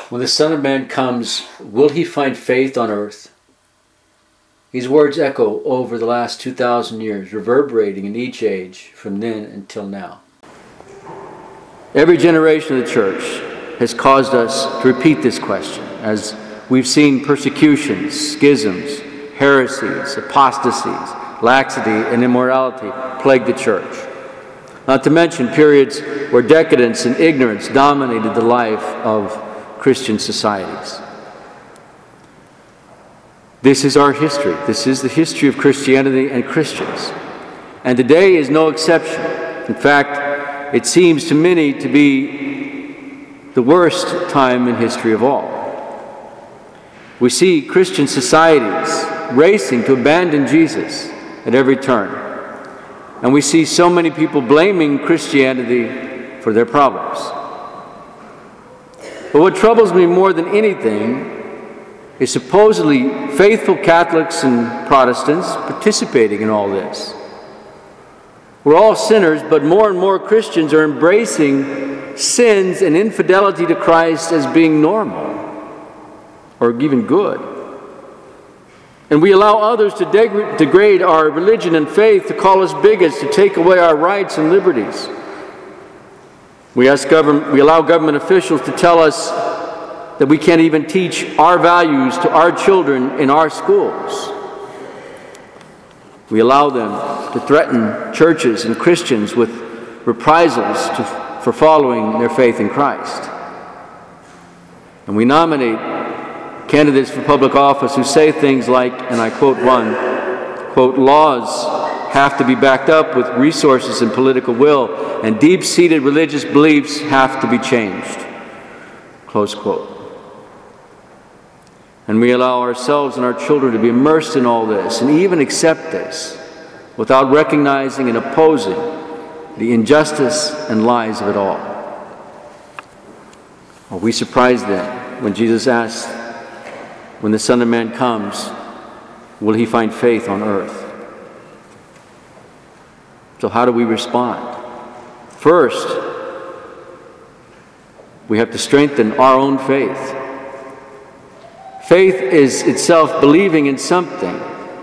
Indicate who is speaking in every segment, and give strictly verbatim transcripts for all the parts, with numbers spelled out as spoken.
Speaker 1: When the Son of Man comes, will he find faith on earth? These words echo over the last two thousand years, reverberating in each age from then until now. Every generation of the church has caused us to repeat this question as we've seen persecutions, schisms, heresies, apostasies, laxity, and immorality plague the church. Not to mention periods where decadence and ignorance dominated the life of Christian societies. This is our history. This is the history of Christianity and Christians. And today is no exception. In fact, it seems to many to be the worst time in history of all. We see Christian societies racing to abandon Jesus at every turn. And we see so many people blaming Christianity for their problems. But what troubles me more than anything is supposedly faithful Catholics and Protestants participating in all this. We're all sinners, but more and more Christians are embracing sins and infidelity to Christ as being normal or even good. And we allow others to deg- degrade our religion and faith, to call us bigots, to take away our rights and liberties. We, ask government, we allow government officials to tell us that we can't even teach our values to our children in our schools. We allow them to threaten churches and Christians with reprisals to, for following their faith in Christ. And we nominate candidates for public office who say things like, and I quote one, quote, laws have to be backed up with resources and political will, and deep-seated religious beliefs have to be changed, close quote. And we allow ourselves and our children to be immersed in all this and even accept this without recognizing and opposing the injustice and lies of it all. Are we surprised then when Jesus asked, when the Son of Man comes, will he find faith on earth? So how do we respond? First, we have to strengthen our own faith. Faith is itself believing in something.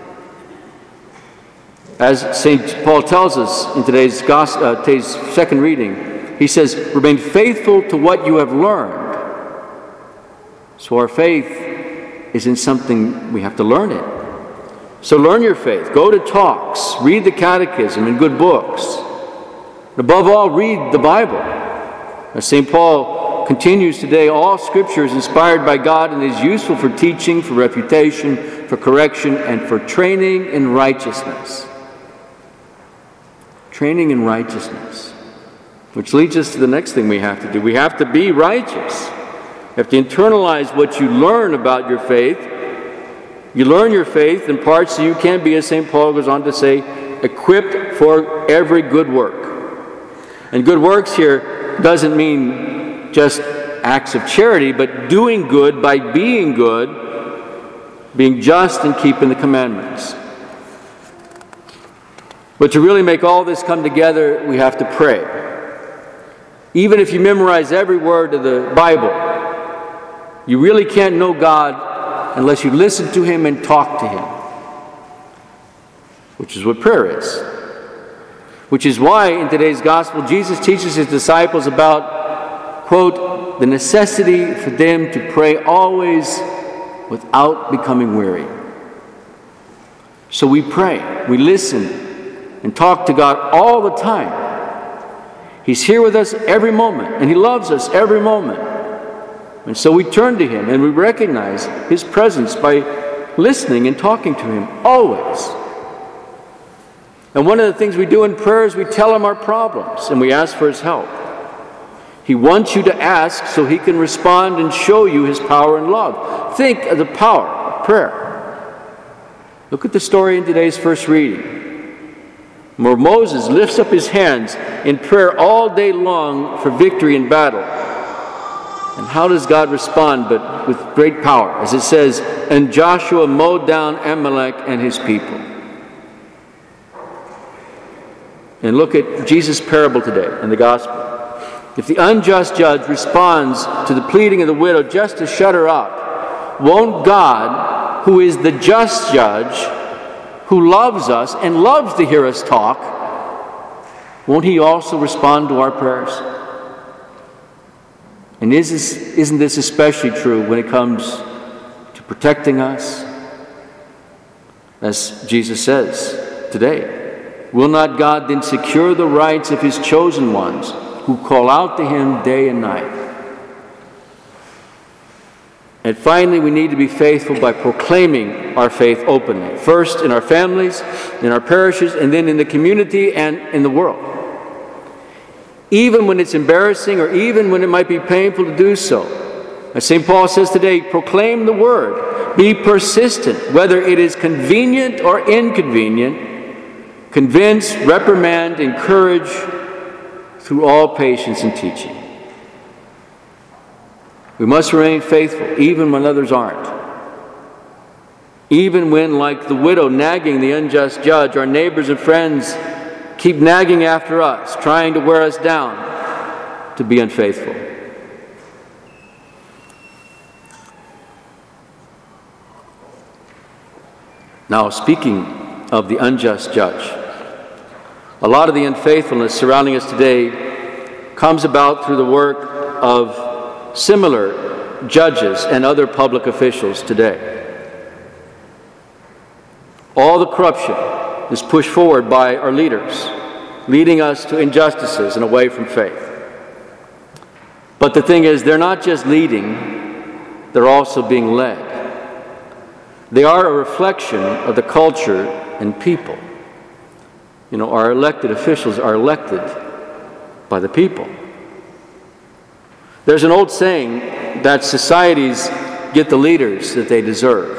Speaker 1: As Saint Paul tells us in today's, gospel, uh, today's second reading, he says, remain faithful to what you have learned. So our faith is in something we have to learn it. So learn your faith. Go to talks. Read the catechism and good books. Above all, read the Bible. As Saint Paul continues today, all Scripture is inspired by God and is useful for teaching, for refutation, for correction, and for training in righteousness. Training in righteousness. Which leads us to the next thing we have to do. We have to be righteous. You have to internalize what you learn about your faith. You learn your faith in part so you can be, as Saint Paul goes on to say, equipped for every good work. And good works here doesn't mean just acts of charity, but doing good by being good, being just and keeping the commandments. But to really make all this come together, we have to pray. Even if you memorize every word of the Bible, you really can't know God unless you listen to Him and talk to Him, which is what prayer is. Which is why in today's gospel, Jesus teaches His disciples about, quote, the necessity for them to pray always without becoming weary. So we pray, we listen, and talk to God all the time. He's here with us every moment, and He loves us every moment. And so we turn to Him, and we recognize His presence by listening and talking to Him always. And one of the things we do in prayer is we tell Him our problems, and we ask for His help. He wants you to ask so He can respond and show you His power and love. Think of the power of prayer. Look at the story in today's first reading, where Moses lifts up his hands in prayer all day long for victory in battle. And how does God respond? But with great power. As it says, and Joshua mowed down Amalek and his people. And look at Jesus' parable today in the gospel. if the unjust judge responds to the pleading of the widow just to shut her up, won't God, who is the just judge, who loves us and loves to hear us talk, won't He also respond to our prayers? And is this, isn't this especially true when it comes to protecting us? As Jesus says today, will not God then secure the rights of His chosen ones who call out to Him day and night? And finally, we need to be faithful by proclaiming our faith openly, first in our families, in our parishes, and then in the community and in the world. Even when it's embarrassing or even when it might be painful to do so. As Saint Paul says today, proclaim the word. Be persistent, whether it is convenient or inconvenient. Convince, reprimand, encourage through all patience and teaching. We must remain faithful even when others aren't. Even when, like the widow nagging the unjust judge, our neighbors and friends keep nagging after us, trying to wear us down to be unfaithful. Now, speaking of the unjust judge, a lot of the unfaithfulness surrounding us today comes about through the work of similar judges and other public officials today. All the corruption is pushed forward by our leaders, leading us to injustices and away from faith. But the thing is, they're not just leading, they're also being led. They are a reflection of the culture and people. You know, our elected officials are elected by the people. There's an old saying that societies get the leaders that they deserve.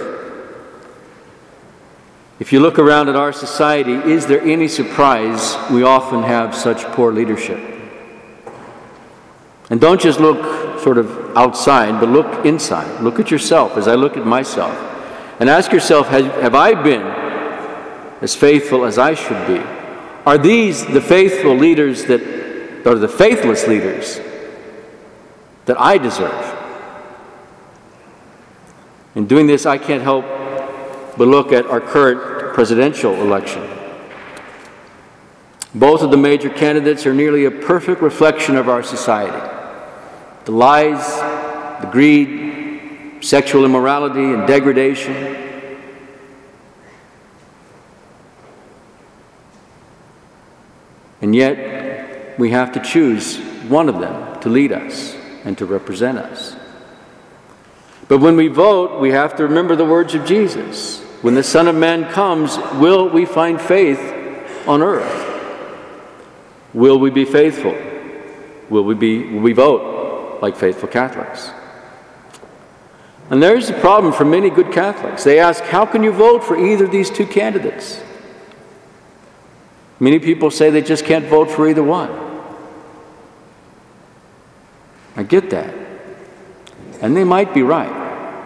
Speaker 1: If you look around at our society, is there any surprise we often have such poor leadership? And don't just look sort of outside, but look inside. Look at yourself as I look at myself. And ask yourself, have, have I been as faithful as I should be? Are these the faithful leaders that are the faithless leaders that I deserve? In doing this, I can't help but look at our current presidential election. Both of the major candidates are nearly a perfect reflection of our society. The lies, the greed, sexual immorality, and degradation. And yet, we have to choose one of them to lead us and to represent us. But when we vote, we have to remember the words of Jesus. When the Son of Man comes, will we find faith on earth? Will we be faithful? Will we be, will we vote like faithful Catholics? And there's the problem for many good Catholics. They ask, how can you vote for either of these two candidates? Many people say they just can't vote for either one. I get that. And they might be right.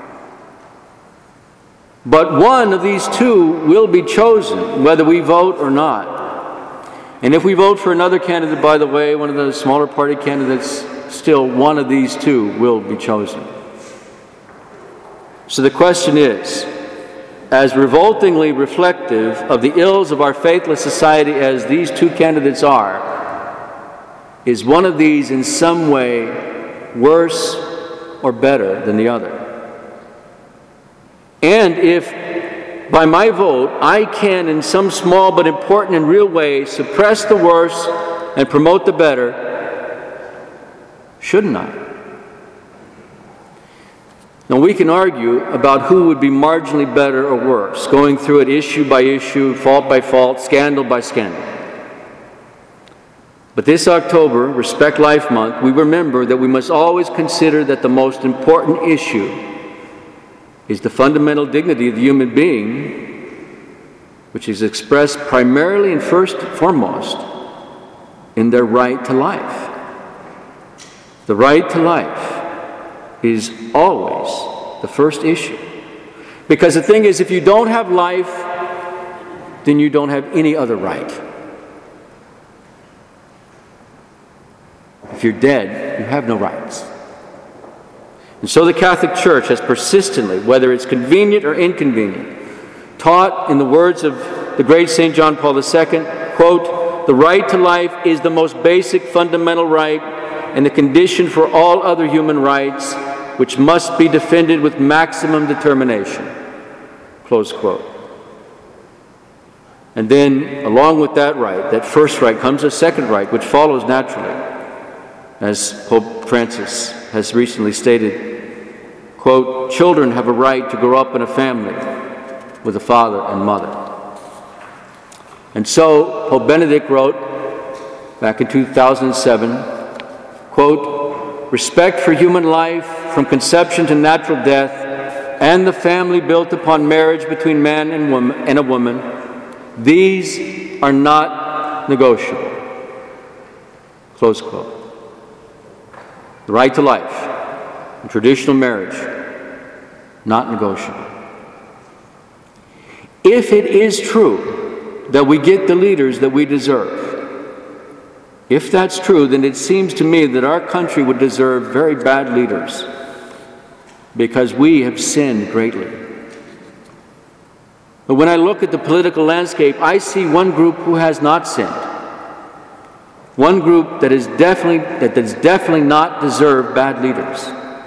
Speaker 1: But one of these two will be chosen, whether we vote or not. And if we vote for another candidate, by the way, one of the smaller party candidates, still one of these two will be chosen. So the question is, as revoltingly reflective of the ills of our faithless society as these two candidates are, is one of these in some way worse or better than the other? And if by my vote I can in some small but important and real way suppress the worse and promote the better, shouldn't I? Now, we can argue about who would be marginally better or worse, going through it issue by issue, fault by fault, scandal by scandal. But this October, Respect Life Month, we remember that we must always consider that the most important issue is the fundamental dignity of the human being, which is expressed primarily and first and foremost in their right to life. The right to life is always the first issue. Because the thing is, if you don't have life, then you don't have any other right. if you're dead, you have no rights. And so the Catholic Church has persistently, whether it's convenient or inconvenient, taught in the words of the great Saint John Paul the Second, quote, "The right to life is the most basic fundamental right and the condition for all other human rights, which must be defended with maximum determination." Close quote. And then, along with that right, that first right, comes a second right, which follows naturally. As Pope Francis has recently stated, quote, "Children have a right to grow up in a family with a father and mother." And so, Pope Benedict wrote, back in two thousand seven, quote, "Respect for human life from conception to natural death and the family built upon marriage between man and woman and a woman, these are not negotiable." Close quote. The right to life and traditional marriage, not negotiable. If it is true that we get the leaders that we deserve, if that's true, then it seems to me that our country would deserve very bad leaders because we have sinned greatly. But when I look at the political landscape, I see one group who has not sinned. One group that is definitely that does definitely not deserve bad leaders.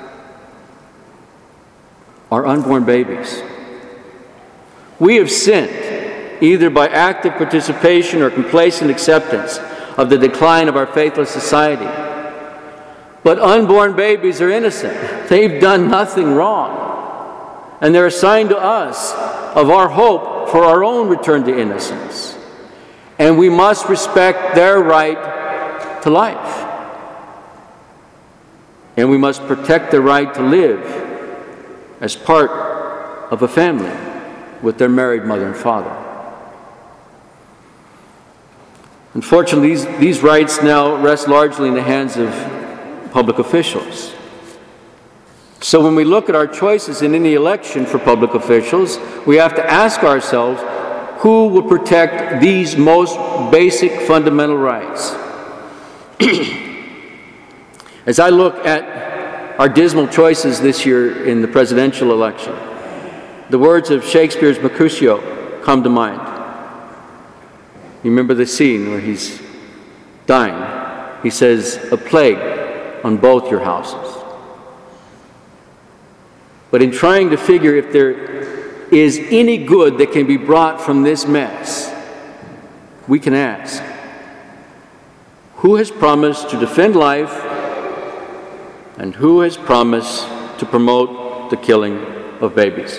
Speaker 1: Our unborn babies. We have sinned either by active participation or complacent acceptance of the decline of our faithless society. But unborn babies are innocent. They've done nothing wrong. And they're a sign to us of our hope for our own return to innocence. And we must respect their right to life. And we must protect their right to live as part of a family with their married mother and father. Unfortunately, these, these rights now rest largely in the hands of public officials. So when we look at our choices in any election for public officials, we have to ask ourselves, who will protect these most basic fundamental rights? As I look at our dismal choices this year in the presidential election, the words of Shakespeare's Mercutio come to mind. You remember the scene where he's dying. He says, "A plague on both your houses." But in trying to figure if there is any good that can be brought from this mess, we can ask, who has promised to defend life and who has promised to promote the killing of babies?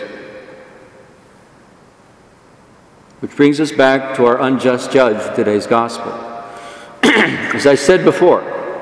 Speaker 1: Which brings us back to our unjust judge of today's gospel. As I said before,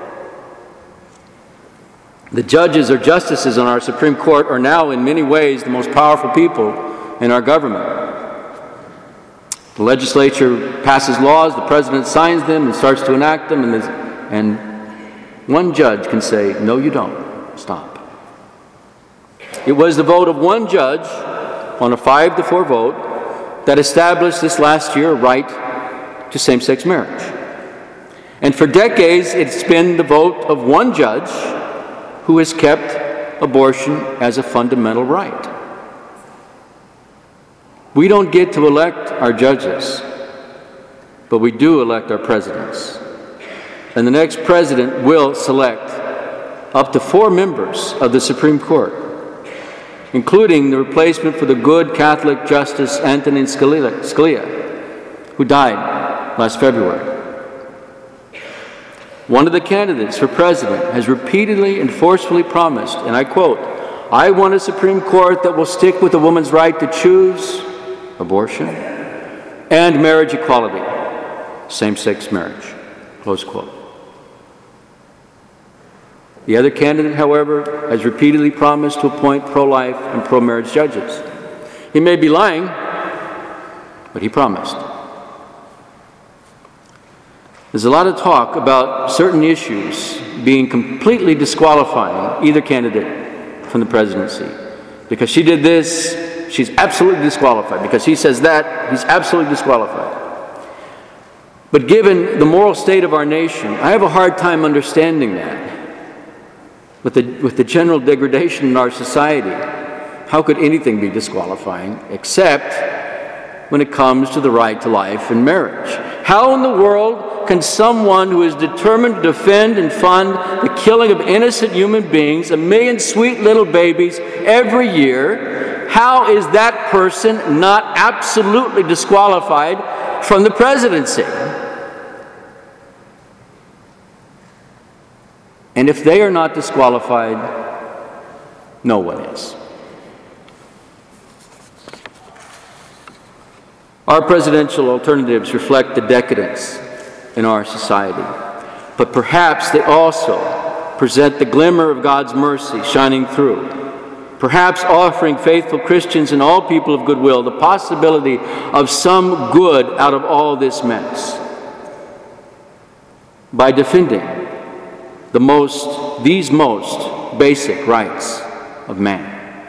Speaker 1: the judges or justices on our Supreme Court are now in many ways the most powerful people in our government. The legislature passes laws, the president signs them and starts to enact them, and, and one judge can say, "No, you don't. Stop." It was the vote of one judge on a five to four vote that established this last year a right to same-sex marriage. And for decades, it's been the vote of one judge who has kept abortion as a fundamental right. We don't get to elect our judges, but we do elect our presidents. And the next president will select up to four members of the Supreme Court, including the replacement for the good Catholic Justice Antonin Scalia, who died last February. One of the candidates for president has repeatedly and forcefully promised, and I quote, "I want a Supreme Court that will stick with a woman's right to choose abortion and marriage equality, same-sex marriage," close quote. The other candidate, however, has repeatedly promised to appoint pro-life and pro-marriage judges. He may be lying, but he promised. There's a lot of talk about certain issues being completely disqualifying either candidate from the presidency. Because she did this, she's absolutely disqualified. Because he says that, he's absolutely disqualified. But given the moral state of our nation, I have a hard time understanding that. With the, with the general degradation in our society, how could anything be disqualifying except when it comes to the right to life and marriage? How in the world can someone who is determined to defend and fund the killing of innocent human beings, a million sweet little babies every year, how is that person not absolutely disqualified from the presidency? And if they are not disqualified, no one is. Our presidential alternatives reflect the decadence in our society, but perhaps they also present the glimmer of God's mercy shining through, perhaps offering faithful Christians and all people of goodwill the possibility of some good out of all this mess by defending the most, these most basic rights of man.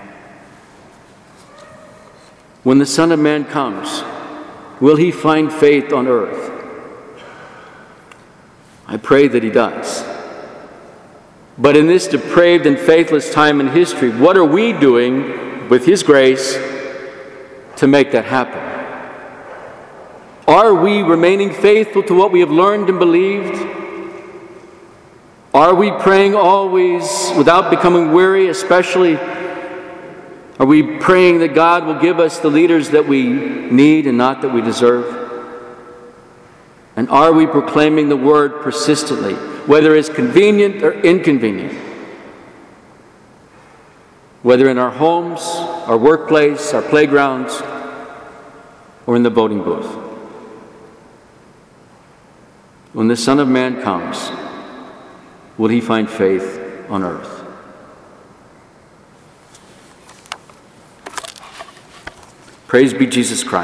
Speaker 1: When the Son of Man comes, will he find faith on earth? I pray that he does. But in this depraved and faithless time in history, what are we doing with his grace to make that happen? Are we remaining faithful to what we have learned and believed? Are we praying always without becoming weary, especially? Are we praying that God will give us the leaders that we need and not that we deserve? And are we proclaiming the word persistently, whether it's convenient or inconvenient? Whether in our homes, our workplace, our playgrounds, or in the voting booth. When the Son of Man comes, will he find faith on earth? Praise be Jesus Christ.